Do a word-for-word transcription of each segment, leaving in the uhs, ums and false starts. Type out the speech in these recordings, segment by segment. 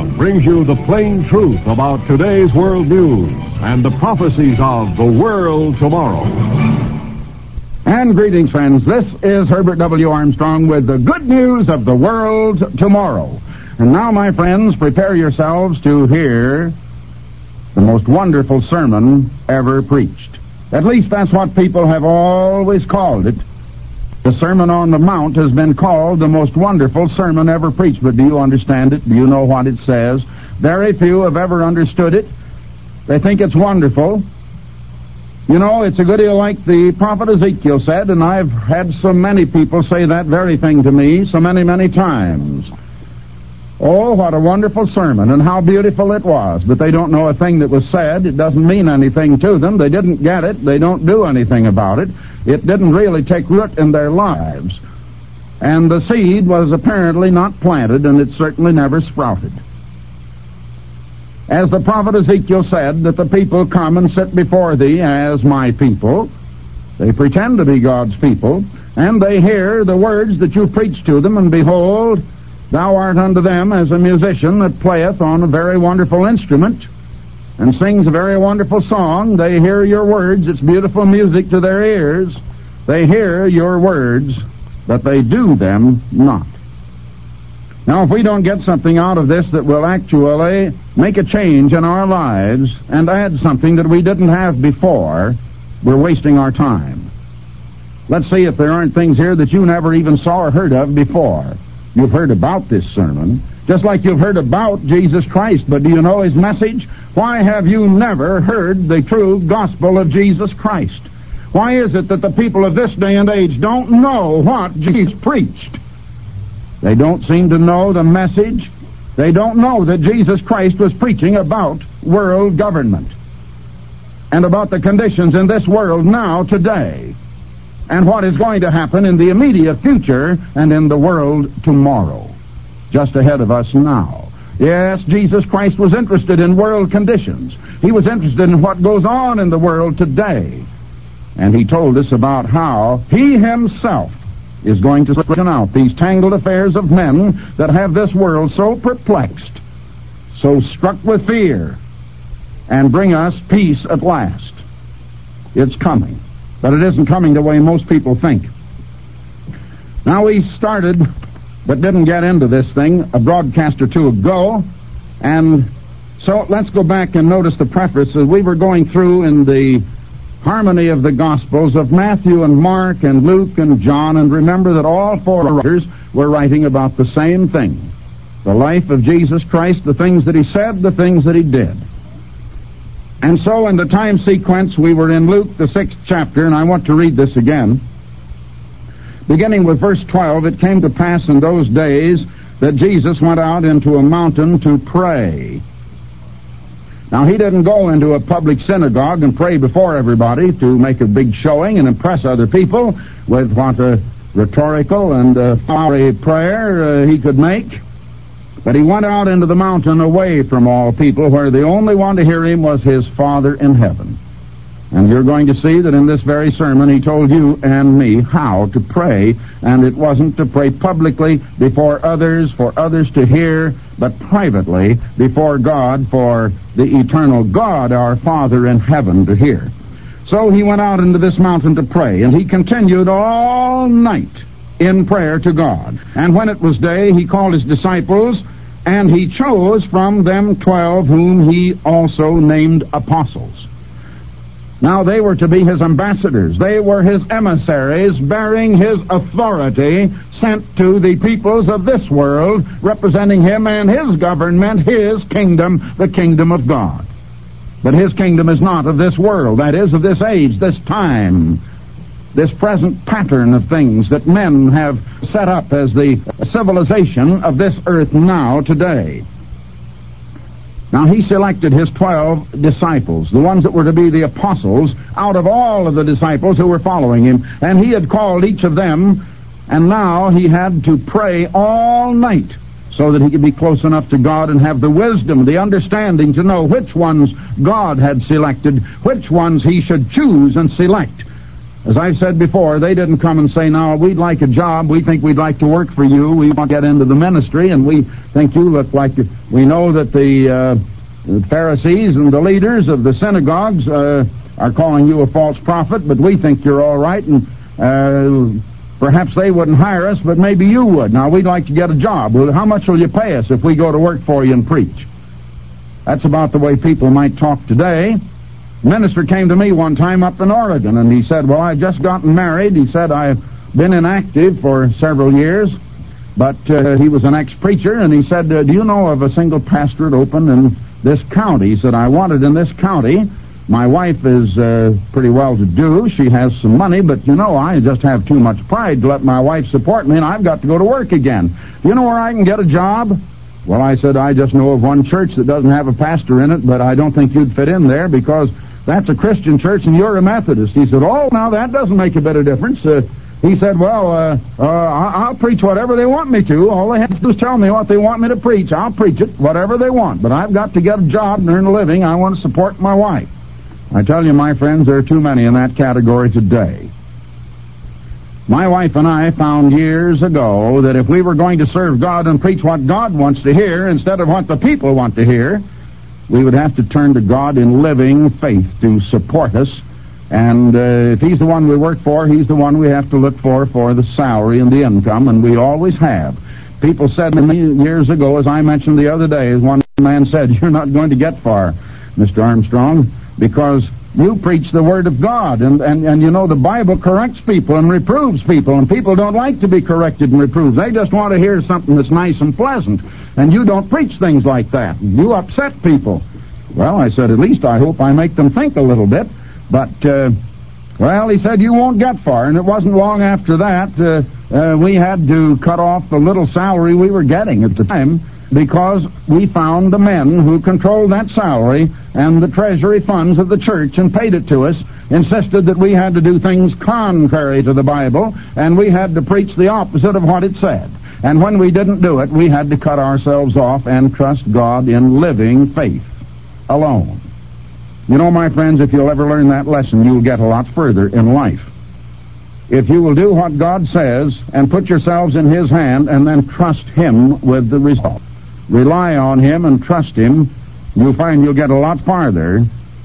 Armstrong brings you the plain truth about today's world news and the prophecies of the world tomorrow. And greetings, friends. This is Herbert W. Armstrong with the good news of the world tomorrow. And now, my friends, prepare yourselves to hear the most wonderful sermon ever preached. At least that's what people have always called it. The Sermon on the Mount has been called the most wonderful sermon ever preached. But do you understand it? Do you know what it says? Very few have ever understood it. They think it's wonderful. You know, it's a good deal like the prophet Ezekiel said, and I've had so many people say that very thing to me so many, many times. Oh, what a wonderful sermon, and how beautiful it was. But they don't know a thing that was said. It doesn't mean anything to them. They didn't get it. They don't do anything about it. It didn't really take root in their lives. And the seed was apparently not planted, and it certainly never sprouted. As the prophet Ezekiel said, that the people come and sit before thee as my people. They pretend to be God's people, and they hear the words that you preach to them, and behold, thou art unto them as a musician that playeth on a very wonderful instrument and sings a very wonderful song. They hear your words. It's beautiful music to their ears. They hear your words, but they do them not. Now, if we don't get something out of this that will actually make a change in our lives and add something that we didn't have before, we're wasting our time. Let's see if there aren't things here that you never even saw or heard of before. You've heard about this sermon, just like you've heard about Jesus Christ, but do you know His message? Why have you never heard the true gospel of Jesus Christ? Why is it that the people of this day and age don't know what Jesus preached? They don't seem to know the message. They don't know that Jesus Christ was preaching about world government and about the conditions in this world now, today, and what is going to happen in the immediate future and in the world tomorrow, just ahead of us now. Yes, Jesus Christ was interested in world conditions. He was interested in what goes on in the world today. And He told us about how He Himself is going to straighten out these tangled affairs of men that have this world so perplexed, so struck with fear, and bring us peace at last. It's coming. But it isn't coming the way most people think. Now, we started, but didn't get into this thing, a broadcast or two ago, and so let's go back and notice the preface. As we were going through in the harmony of the Gospels of Matthew and Mark and Luke and John, and remember that all four writers were writing about the same thing, the life of Jesus Christ, the things that He said, the things that He did. And so in the time sequence, we were in Luke, the sixth chapter, and I want to read this again. Beginning with verse twelve, it came to pass in those days that Jesus went out into a mountain to pray. Now, He didn't go into a public synagogue and pray before everybody to make a big showing and impress other people with what a rhetorical and a flowery prayer uh, He could make. But He went out into the mountain away from all people, where the only one to hear Him was His Father in heaven. And you're going to see that in this very sermon He told you and me how to pray, and it wasn't to pray publicly before others, for others to hear, but privately before God, for the eternal God, our Father in heaven, to hear. So He went out into this mountain to pray, and He continued all night in prayer to God. And when it was day, He called His disciples, and He chose from them twelve, whom He also named apostles. Now, they were to be His ambassadors. They were His emissaries, bearing His authority, sent to the peoples of this world, representing Him and His government, His kingdom, the kingdom of God. But His kingdom is not of this world, that is, of this age, this time, this present pattern of things that men have set up as the civilization of this earth now, today. Now, He selected His twelve disciples, the ones that were to be the apostles, out of all of the disciples who were following Him. And He had called each of them, and now He had to pray all night so that He could be close enough to God and have the wisdom, the understanding to know which ones God had selected, which ones He should choose and select. As I've said before, they didn't come and say, now, we'd like a job, we think we'd like to work for you, we want to get into the ministry, and we think you look like... We know that the, uh, the Pharisees and the leaders of the synagogues uh, are calling you a false prophet, but we think you're all right, and uh, perhaps they wouldn't hire us, but maybe you would. Now, we'd like to get a job. Well, how much will you pay us if we go to work for you and preach? That's about the way people might talk today. A minister came to me one time up in Oregon, and he said, well, I've just gotten married. He said, I've been inactive for several years, but uh, he was an ex-preacher, and he said, uh, do you know of a single pastorate open in this county? He said, I want it in this county. My wife is uh, pretty well-to-do. She has some money, but, you know, I just have too much pride to let my wife support me, and I've got to go to work again. Do you know where I can get a job? Well, I said, I just know of one church that doesn't have a pastor in it, but I don't think you'd fit in there because that's a Christian church and you're a Methodist. He said, oh, now that doesn't make a bit of difference. Uh, he said, well, uh, uh, I'll preach whatever they want me to. All they have to do is tell me what they want me to preach. I'll preach it, whatever they want. But I've got to get a job and earn a living. I want to support my wife. I tell you, my friends, there are too many in that category today. My wife and I found years ago that if we were going to serve God and preach what God wants to hear instead of what the people want to hear, we would have to turn to God in living faith to support us. And uh, if He's the one we work for, He's the one we have to look for for the salary and the income, and we always have. People said to me years ago, as I mentioned the other day, as one man said, you're not going to get far, Mister Armstrong, because you preach the Word of God, and, and, and you know the Bible corrects people and reproves people, and people don't like to be corrected and reproved. They just want to hear something that's nice and pleasant, and you don't preach things like that. You upset people. Well, I said, at least I hope I make them think a little bit, but, uh, well, he said, you won't get far, and it wasn't long after that uh, uh, we had to cut off the little salary we were getting at the time, because we found the men who controlled that salary and the treasury funds of the church and paid it to us, insisted that we had to do things contrary to the Bible, and we had to preach the opposite of what it said. And when we didn't do it, we had to cut ourselves off and trust God in living faith alone. You know, my friends, if you'll ever learn that lesson, you'll get a lot further in life. If you will do what God says and put yourselves in His hand and then trust Him with the result, rely on Him and trust Him, you'll find you'll get a lot farther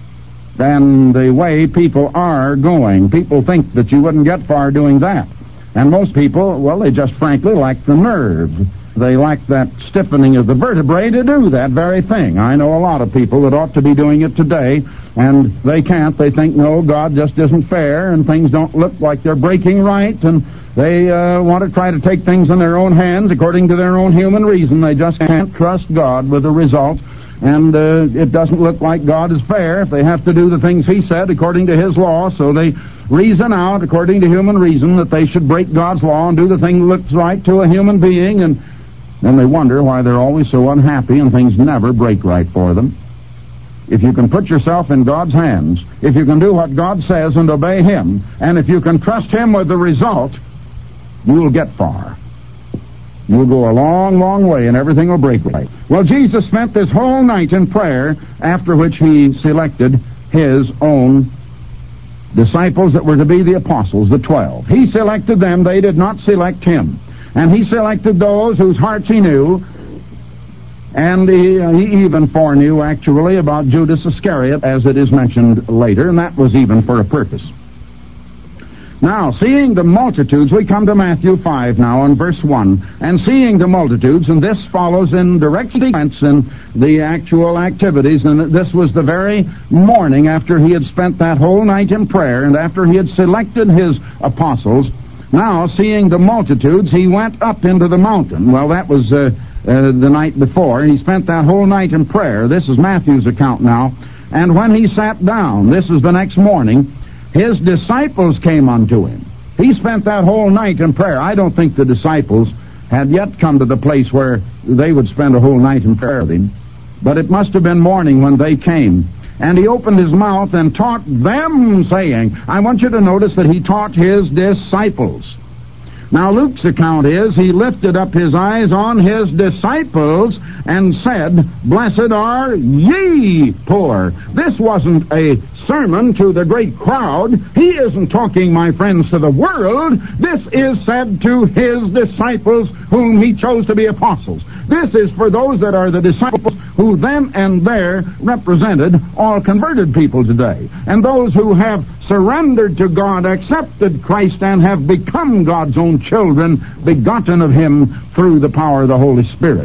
than the way people are going. People think that you wouldn't get far doing that. And most people, well, they just frankly lack the nerve. They lack that stiffening of the vertebrae to do that very thing. I know a lot of people that ought to be doing it today, and they can't. They think, no, God just isn't fair, and things don't look like they're breaking right, and they uh, want to try to take things in their own hands according to their own human reason. They just can't trust God with the result, and uh, it doesn't look like God is fair if they have to do the things He said according to His law, so they reason out according to human reason that they should break God's law and do the thing that looks right to a human being, and then they wonder why they're always so unhappy and things never break right for them. If you can put yourself in God's hands, if you can do what God says and obey Him, and if you can trust Him with the result, you'll get far. You'll go a long, long way, and everything will break right. Well, Jesus spent this whole night in prayer, after which He selected His own disciples that were to be the apostles, the twelve. He selected them. They did not select Him. And He selected those whose hearts He knew, and he, he even foreknew, actually, about Judas Iscariot, as it is mentioned later, and that was even for a purpose. Now, seeing the multitudes, we come to Matthew five now, in verse one. And seeing the multitudes, and this follows in direct sequence in the actual activities, and this was the very morning after He had spent that whole night in prayer, and after He had selected His apostles. Now, seeing the multitudes, He went up into the mountain. Well, that was uh, uh, the night before. He spent that whole night in prayer. This is Matthew's account now. And when He sat down, this is the next morning, His disciples came unto Him. He spent that whole night in prayer. I don't think the disciples had yet come to the place where they would spend a whole night in prayer with Him. But it must have been morning when they came. And He opened His mouth and taught them, saying, I want you to notice that He taught His disciples. Now, Luke's account is, he lifted up his eyes on his disciples and said, "Blessed are ye poor." This wasn't a sermon to the great crowd. He isn't talking, my friends, to the world. This is said to his disciples whom he chose to be apostles. This is for those that are the disciples who then and there represented all converted people today, and those who have surrendered to God, accepted Christ, and have become God's own children, begotten of Him through the power of the Holy Spirit.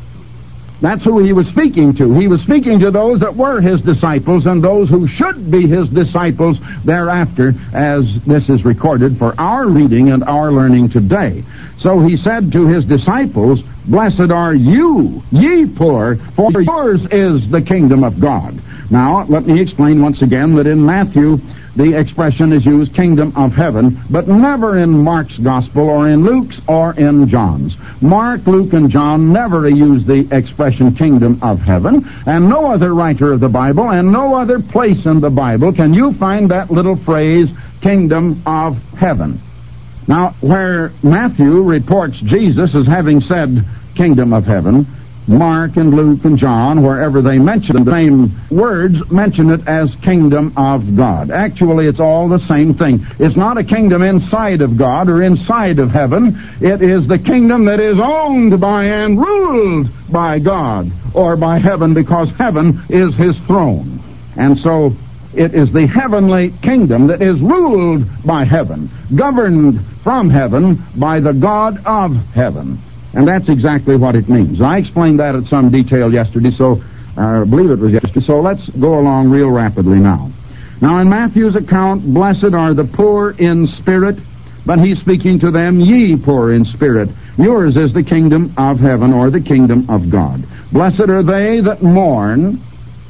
That's who he was speaking to. He was speaking to those that were his disciples and those who should be his disciples thereafter, as this is recorded for our reading and our learning today. So he said to his disciples, "Blessed are you, ye poor, for yours is the kingdom of God." Now, let me explain once again that in Matthew, the expression is used, kingdom of heaven, but never in Mark's gospel or in Luke's or in John's. Mark, Luke, and John never use the expression kingdom of heaven, and no other writer of the Bible and no other place in the Bible can you find that little phrase, kingdom of heaven. Now, where Matthew reports Jesus as having said kingdom of heaven, Mark and Luke and John, wherever they mention the same words, mention it as kingdom of God. Actually, it's all the same thing. It's not a kingdom inside of God or inside of heaven. It is the kingdom that is owned by and ruled by God or by heaven, because heaven is His throne. And so it is the heavenly kingdom that is ruled by heaven, governed from heaven by the God of heaven. And that's exactly what it means. I explained that at some detail yesterday, so uh, I believe it was yesterday. So let's go along real rapidly now. Now, in Matthew's account, blessed are the poor in spirit, but he's speaking to them, ye poor in spirit. Yours is the kingdom of heaven, or the kingdom of God. Blessed are they that mourn.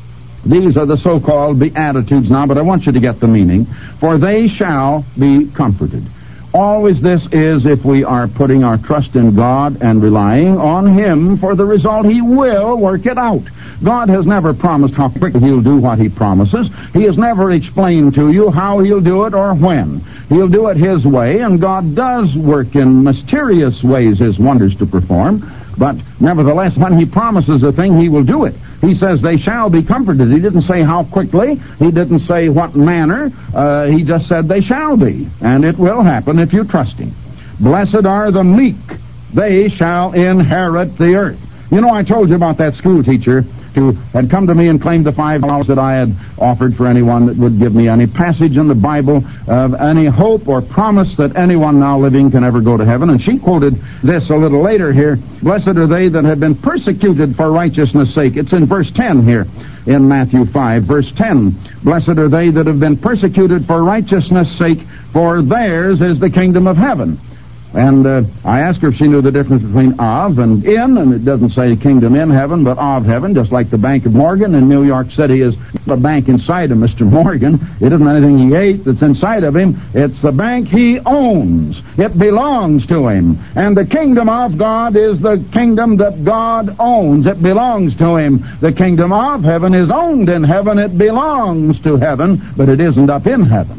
These are the so-called Beatitudes now, but I want you to get the meaning. For they shall be comforted. Always this is if we are putting our trust in God and relying on Him for the result. He will work it out. God has never promised how quickly He'll do what He promises. He has never explained to you how He'll do it or when. He'll do it His way, and God does work in mysterious ways His wonders to perform. But nevertheless, when He promises a thing, He will do it. He says they shall be comforted. He didn't say how quickly. He didn't say what manner. Uh, he just said they shall be. And it will happen if you trust Him. Blessed are the meek. They shall inherit the earth. You know, I told you about that school teacher who had come to me and claimed the five dollars that I had offered for anyone that would give me any passage in the Bible of any hope or promise that anyone now living can ever go to heaven. And she quoted this a little later here. Blessed are they that have been persecuted for righteousness' sake. It's in verse ten here in Matthew five. Verse ten. Blessed are they that have been persecuted for righteousness' sake, for theirs is the kingdom of heaven. And uh, I asked her if she knew the difference between of and in, and it doesn't say kingdom in heaven, but of heaven, just like the Bank of Morgan in New York City is the bank inside of Mister Morgan. It isn't anything he ate that's inside of him. It's the bank he owns. It belongs to him. And the kingdom of God is the kingdom that God owns. It belongs to him. The kingdom of heaven is owned in heaven. It belongs to heaven, but it isn't up in heaven.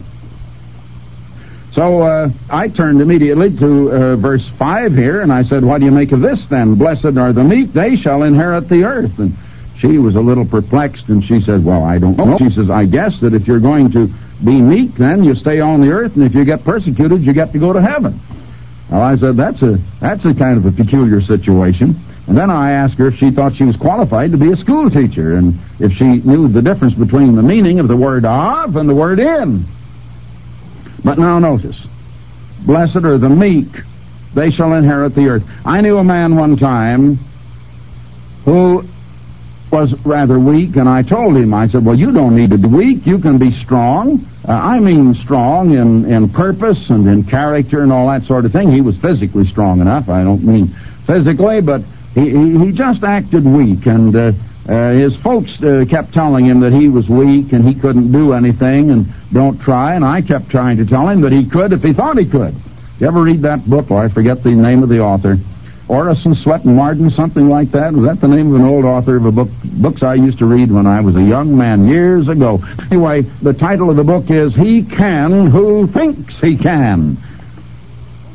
So uh, I turned immediately to uh, verse five here, and I said, what do you make of this then? Blessed are the meek, they shall inherit the earth. And she was a little perplexed, and she said, well, I don't know. She says, I guess that if you're going to be meek, then you stay on the earth, and if you get persecuted, you get to go to heaven. Well, I said, that's a, that's a kind of a peculiar situation. And then I asked her if she thought she was qualified to be a school teacher, and if she knew the difference between the meaning of the word of and the word in. But now notice, blessed are the meek, they shall inherit the earth. I knew a man one time who was rather weak, and I told him, I said, well, you don't need to be weak, you can be strong. Uh, I mean strong in, in purpose and in character and all that sort of thing. He was physically strong enough, I don't mean physically, but he, he, he just acted weak, and uh, Uh, his folks uh, kept telling him that he was weak and he couldn't do anything and don't try, and I kept trying to tell him that he could if he thought he could. You ever read that book? Oh, I forget the name of the author. Orison Swett and Martin, something like that. Was that the name of an old author of a book? Books I used to read when I was a young man years ago. Anyway, the title of the book is He Can Who Thinks He Can.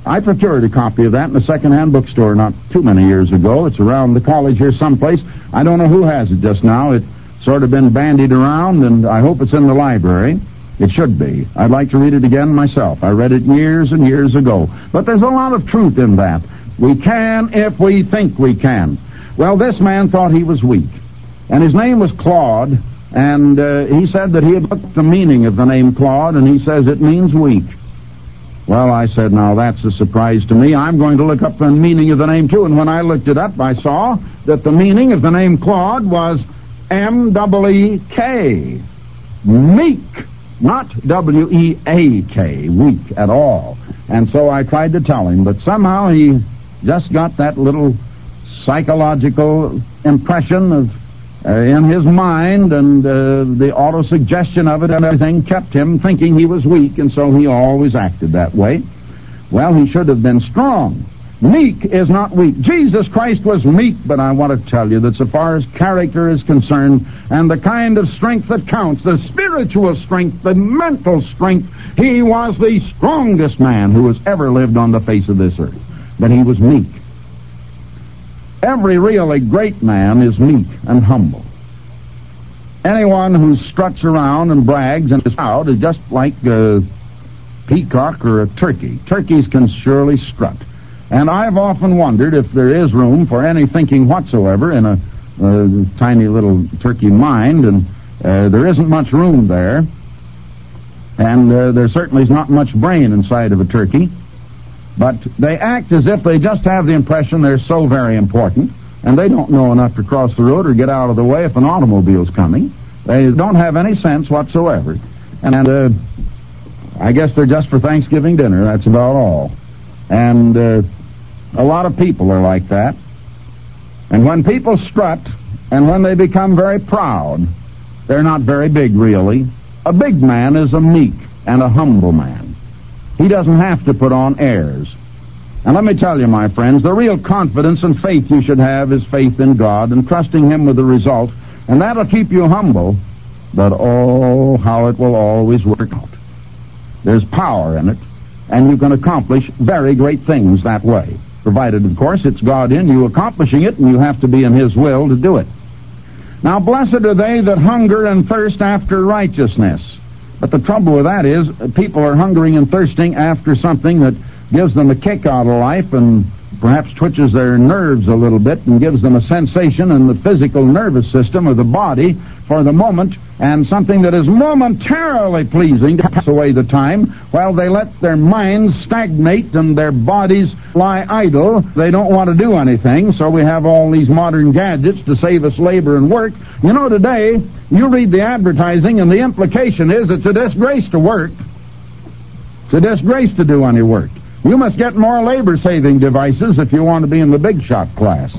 I procured a copy of that in a second-hand bookstore not too many years ago. It's around the college here someplace. I don't know who has it just now. It's sort of been bandied around, and I hope it's in the library. It should be. I'd like to read it again myself. I read it years and years ago. But there's a lot of truth in that. We can if we think we can. Well, this man thought he was weak. And his name was Claude, and uh, he said that he had looked at the meaning of the name Claude, and he says it means weak. Well, I said, now that's a surprise to me. I'm going to look up the meaning of the name, too. And when I looked it up, I saw that the meaning of the name Claude was M E E K. Meek. Not W E A K, weak at all. And so I tried to tell him, but somehow he just got that little psychological impression of uh, in his mind, and uh, the auto-suggestion of it and everything kept him thinking he was weak, and so he always acted that way. Well, he should have been strong. Meek is not weak. Jesus Christ was meek, but I want to tell you that so far as character is concerned and the kind of strength that counts, the spiritual strength, the mental strength, he was the strongest man who has ever lived on the face of this earth. But he was meek. Every really great man is meek and humble. Anyone who struts around and brags and is proud is just like a peacock or a turkey. Turkeys can surely strut. And I've often wondered if there is room for any thinking whatsoever in a, a tiny little turkey mind, and uh, there isn't much room there, and uh, there certainly is not much brain inside of a turkey, but they act as if they just have the impression they're so very important, and they don't know enough to cross the road or get out of the way if an automobile's coming. They don't have any sense whatsoever, and uh, I guess they're just for Thanksgiving dinner, that's about all. And uh, a lot of people are like that. And when people strut, and when they become very proud, they're not very big, really. A big man is a meek and a humble man. He doesn't have to put on airs. And let me tell you, my friends, the real confidence and faith you should have is faith in God and trusting Him with the result, and that'll keep you humble, but oh, how it will always work out. There's power in it, and you can accomplish very great things that way, provided, of course, it's God in you accomplishing it, and you have to be in His will to do it. Now, blessed are they that hunger and thirst after righteousness. But the trouble with that is, people are hungering and thirsting after something that gives them a kick out of life and perhaps twitches their nerves a little bit and gives them a sensation in the physical nervous system of the body for the moment, and something that is momentarily pleasing to pass away the time while they let their minds stagnate and their bodies lie idle. They don't want to do anything, so we have all these modern gadgets to save us labor and work. You know, today, you read the advertising, and the implication is it's a disgrace to work. It's a disgrace to do any work. You must get more labor-saving devices if you want to be in the big shot class.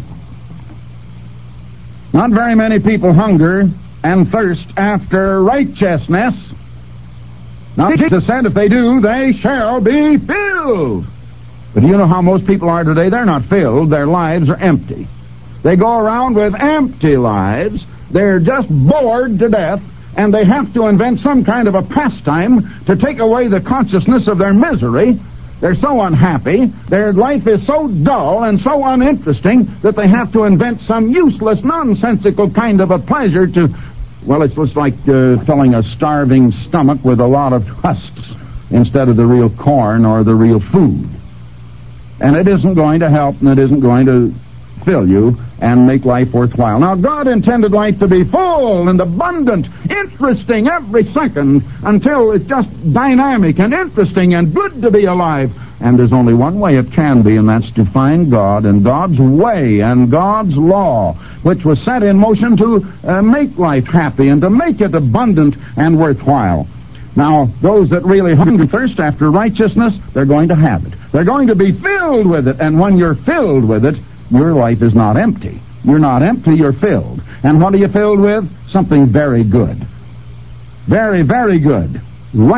Not very many people hunger and thirst after righteousness. Now, Jesus said if they do, they shall be filled. But do you know how most people are today? They're not filled. Their lives are empty. They go around with empty lives. They're just bored to death, and they have to invent some kind of a pastime to take away the consciousness of their misery. They're so unhappy, their life is so dull and so uninteresting that they have to invent some useless, nonsensical kind of a pleasure to, well, it's just like uh, filling a starving stomach with a lot of husks instead of the real corn or the real food. And it isn't going to help, and it isn't going to fill you and make life worthwhile. Now, God intended life to be full and abundant, interesting every second, until it's just dynamic and interesting and good to be alive. And there's only one way it can be, and that's to find God and God's way and God's law, which was set in motion to uh, make life happy and to make it abundant and worthwhile. Now, those that really hunger and thirst after righteousness, they're going to have it. They're going to be filled with it, and when you're filled with it, your life is not empty. You're not empty, you're filled. And what are you filled with? Something very good. Very, very good.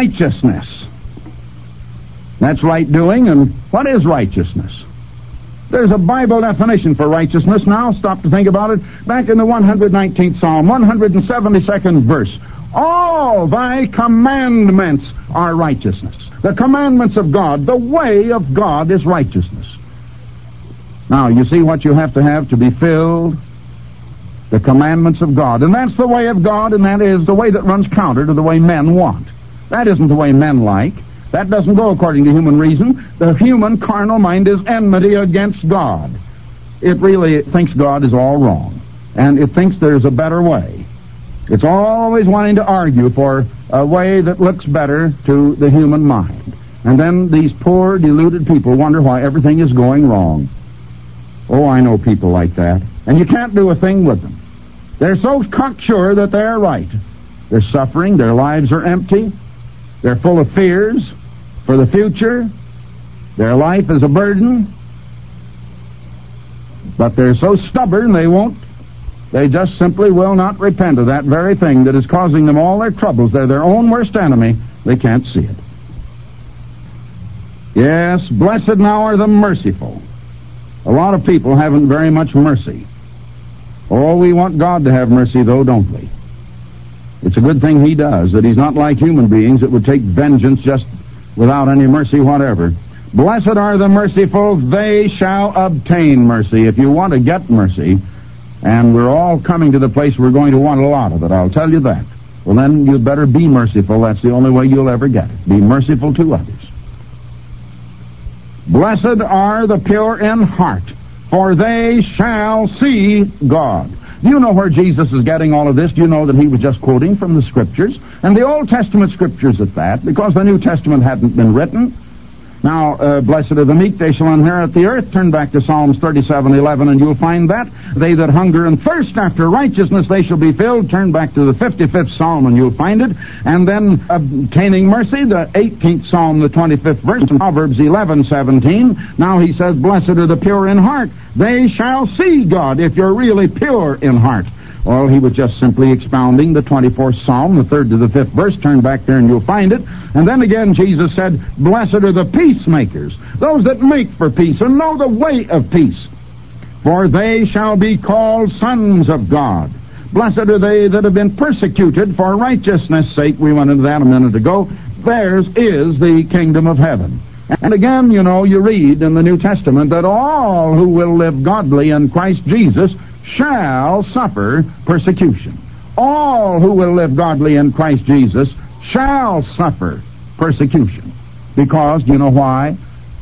Righteousness. That's right doing, and what is righteousness? There's a Bible definition for righteousness now. Stop to think about it. Back in the one hundred nineteenth Psalm, one hundred seventy-second verse. All thy commandments are righteousness. The commandments of God, the way of God is righteousness. Now, you see what you have to have to be filled? The commandments of God. And that's the way of God, and that is the way that runs counter to the way men want. That isn't the way men like. That doesn't go according to human reason. The human carnal mind is enmity against God. It really thinks God is all wrong. And it thinks there's a better way. It's always wanting to argue for a way that looks better to the human mind. And then these poor, deluded people wonder why everything is going wrong. Oh, I know people like that. And you can't do a thing with them. They're so cocksure that they're right. They're suffering. Their lives are empty. They're full of fears for the future. Their life is a burden. But they're so stubborn they won't. They just simply will not repent of that very thing that is causing them all their troubles. They're their own worst enemy. They can't see it. Yes, blessed now are the merciful. A lot of people haven't very much mercy. Oh, we want God to have mercy, though, don't we? It's a good thing He does, that He's not like human beings that would take vengeance just without any mercy whatever. Blessed are the merciful, they shall obtain mercy. If you want to get mercy, and we're all coming to the place we're going to want a lot of it, I'll tell you that. Well, then you'd better be merciful. That's the only way you'll ever get it. Be merciful to others. Blessed are the pure in heart, for they shall see God. Do you know where Jesus is getting all of this? Do you know that he was just quoting from the Scriptures? And the Old Testament Scriptures at that, because the New Testament hadn't been written. Now, uh, blessed are the meek, they shall inherit the earth. Turn back to Psalms thirty-seven eleven, and you'll find that. They that hunger and thirst after righteousness, they shall be filled. Turn back to the fifty-fifth Psalm, and you'll find it. And then, obtaining mercy, the eighteenth Psalm, the twenty-fifth verse, Proverbs eleven seventeen. Now he says, blessed are the pure in heart. They shall see God, if you're really pure in heart. Well, he was just simply expounding the twenty-fourth Psalm, the third to the fifth verse. Turn back there and you'll find it. And then again, Jesus said, blessed are the peacemakers, those that make for peace and know the way of peace. For they shall be called sons of God. Blessed are they that have been persecuted for righteousness' sake. We went into that a minute ago. Theirs is the kingdom of heaven. And again, you know, you read in the New Testament that all who will live godly in Christ Jesus shall suffer persecution. All who will live godly in Christ Jesus shall suffer persecution. Because, do you know why?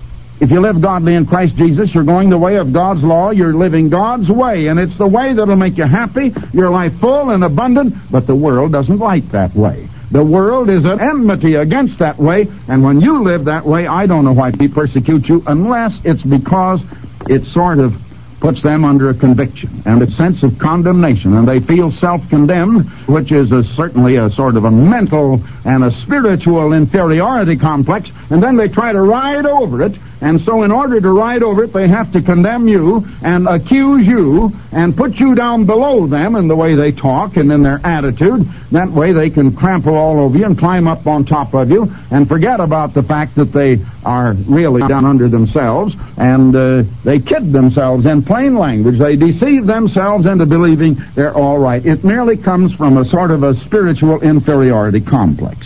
If you live godly in Christ Jesus, you're going the way of God's law, you're living God's way, and it's the way that'll make you happy, your life full and abundant, but the world doesn't like that way. The world is at enmity against that way, and when you live that way, I don't know why people persecute you, unless it's because it sort of puts them under a conviction and a sense of condemnation, and they feel self-condemned, which is a, certainly a sort of a mental and a spiritual inferiority complex, and then they try to ride over it. And so in order to ride over it, they have to condemn you and accuse you and put you down below them in the way they talk and in their attitude. That way they can trample all over you and climb up on top of you and forget about the fact that they are really down under themselves, and uh, they kid themselves in plain language. They deceive themselves into believing they're all right. It merely comes from a sort of a spiritual inferiority complex.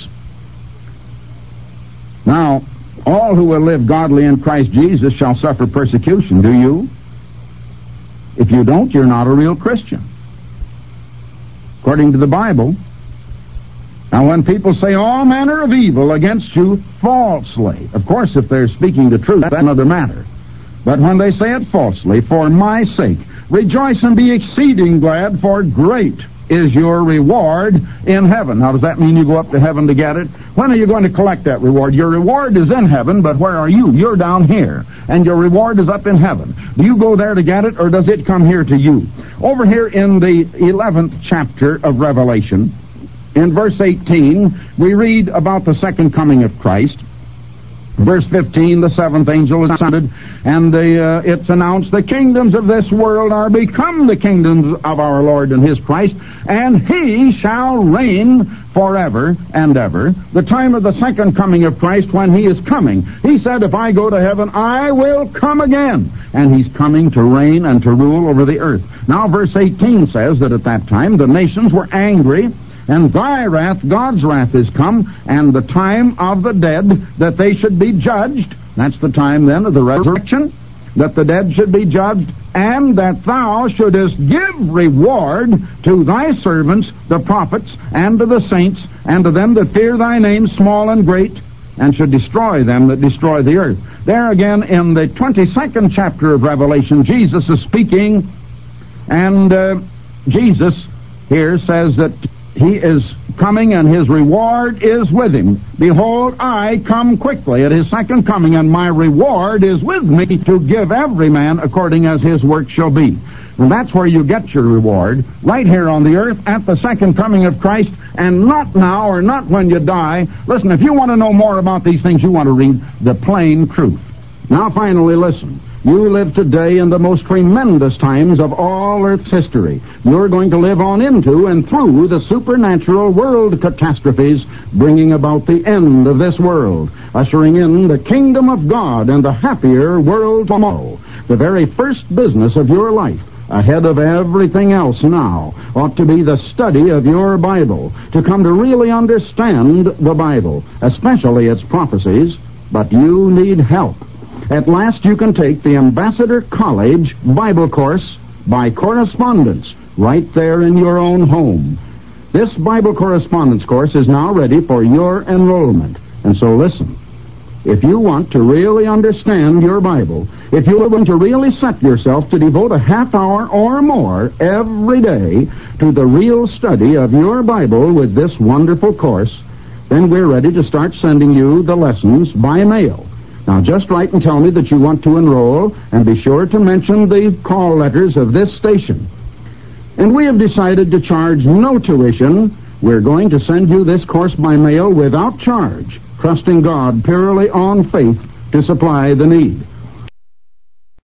Now, all who will live godly in Christ Jesus shall suffer persecution. Do you? If you don't, you're not a real Christian, according to the Bible. Now, when people say all manner of evil against you falsely, of course, if they're speaking the truth, that's another matter. But when they say it falsely, for my sake, rejoice and be exceeding glad, for great is your reward in heaven. Now, does that mean you go up to heaven to get it? When are you going to collect that reward? Your reward is in heaven, but where are you? You're down here, and your reward is up in heaven. Do you go there to get it, or does it come here to you? Over here in the eleventh chapter of Revelation, in verse eighteen, we read about the second coming of Christ. Verse fifteen, the seventh angel ascended, and the, uh, it's announced, the kingdoms of this world are become the kingdoms of our Lord and His Christ, and He shall reign forever and ever. The time of the second coming of Christ, when He is coming. He said, if I go to heaven, I will come again. And He's coming to reign and to rule over the earth. Now, verse eighteen says that at that time the nations were angry, and thy wrath, God's wrath, is come, and the time of the dead, that they should be judged. That's the time then of the resurrection, that the dead should be judged, and that thou shouldest give reward to thy servants, the prophets, and to the saints, and to them that fear thy name, small and great, and should destroy them that destroy the earth. There again, in the twenty-second chapter of Revelation, Jesus is speaking, and uh, Jesus here says that He is coming, and His reward is with Him. Behold, I come quickly at His second coming, and my reward is with me to give every man according as his work shall be. And that's where you get your reward, right here on the earth at the second coming of Christ, and not now or not when you die. Listen, if you want to know more about these things, you want to read the plain truth. Now finally, listen. You live today in the most tremendous times of all Earth's history. You're going to live on into and through the supernatural world catastrophes, bringing about the end of this world, ushering in the kingdom of God and the happier world tomorrow. The very first business of your life, ahead of everything else now, ought to be the study of your Bible, to come to really understand the Bible, especially its prophecies. But you need help. At last you can take the Ambassador College Bible course by correspondence right there in your own home. This Bible correspondence course is now ready for your enrollment. And so listen, if you want to really understand your Bible, if you want to really set yourself to devote a half hour or more every day to the real study of your Bible with this wonderful course, then we're ready to start sending you the lessons by mail. Now, just write and tell me that you want to enroll, and be sure to mention the call letters of this station. And we have decided to charge no tuition. We're going to send you this course by mail without charge, trusting God purely on faith to supply the need.